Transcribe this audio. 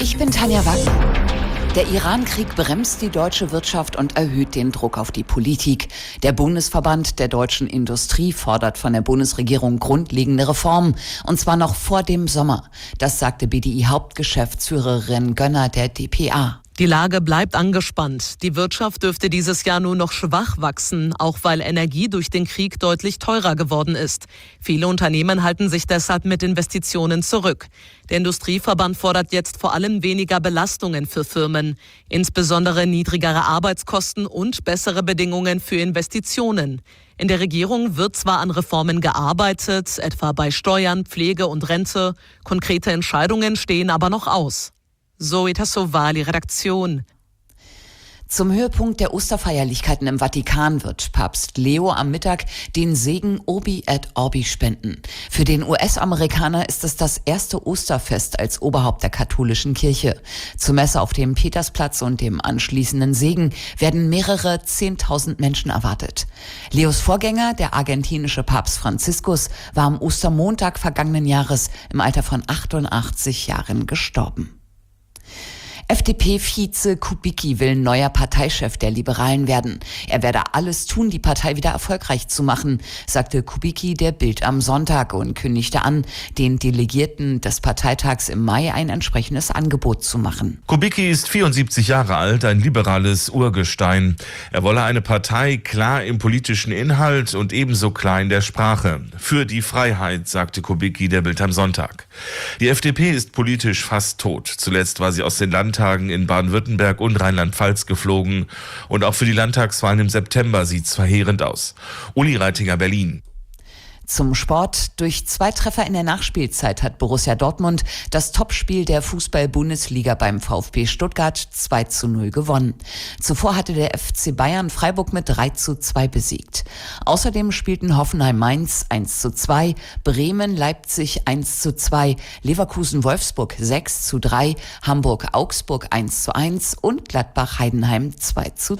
Ich bin Tanja Wagner. Der Iran-Krieg bremst die deutsche Wirtschaft und erhöht den Druck auf die Politik. Der Bundesverband der deutschen Industrie fordert von der Bundesregierung grundlegende Reformen, und zwar noch vor dem Sommer. Das sagte BDI-Hauptgeschäftsführerin Gönner der dpa. Die Lage bleibt angespannt. Die Wirtschaft dürfte dieses Jahr nur noch schwach wachsen, auch weil Energie durch den Krieg deutlich teurer geworden ist. Viele Unternehmen halten sich deshalb mit Investitionen zurück. Der Industrieverband fordert jetzt vor allem weniger Belastungen für Firmen, insbesondere niedrigere Arbeitskosten und bessere Bedingungen für Investitionen. In der Regierung wird zwar an Reformen gearbeitet, etwa bei Steuern, Pflege und Rente. Konkrete Entscheidungen stehen aber noch aus. Zoe Tassovali, Redaktion. Zum Höhepunkt der Osterfeierlichkeiten im Vatikan wird Papst Leo am Mittag den Segen Urbi et Orbi spenden. Für den US-Amerikaner ist es das erste Osterfest als Oberhaupt der katholischen Kirche. Zur Messe auf dem Petersplatz und dem anschließenden Segen werden mehrere 10.000 Menschen erwartet. Leos Vorgänger, der argentinische Papst Franziskus, war am Ostermontag vergangenen Jahres im Alter von 88 Jahren gestorben. FDP-Vize Kubicki will neuer Parteichef der Liberalen werden. Er werde alles tun, die Partei wieder erfolgreich zu machen, sagte Kubicki der Bild am Sonntag und kündigte an, den Delegierten des Parteitags im Mai ein entsprechendes Angebot zu machen. Kubicki ist 74 Jahre alt, ein liberales Urgestein. Er wolle eine Partei klar im politischen Inhalt und ebenso klar in der Sprache. Für die Freiheit, sagte Kubicki der Bild am Sonntag. Die FDP ist politisch fast tot. Zuletzt war sie aus den Landtagen in Baden-Württemberg und Rheinland-Pfalz geflogen. Und auch für die Landtagswahlen im September sieht es verheerend aus. Uli Reitinger, Berlin. Zum Sport. Durch 2 Treffer in der Nachspielzeit hat Borussia Dortmund das Topspiel der Fußball-Bundesliga beim VfB Stuttgart 2:0 gewonnen. Zuvor hatte der FC Bayern Freiburg mit 3:2 besiegt. Außerdem spielten Hoffenheim-Mainz 1:2, Bremen-Leipzig 1:2, Leverkusen-Wolfsburg 6:3, Hamburg-Augsburg 1:1 und Gladbach-Heidenheim 2:2.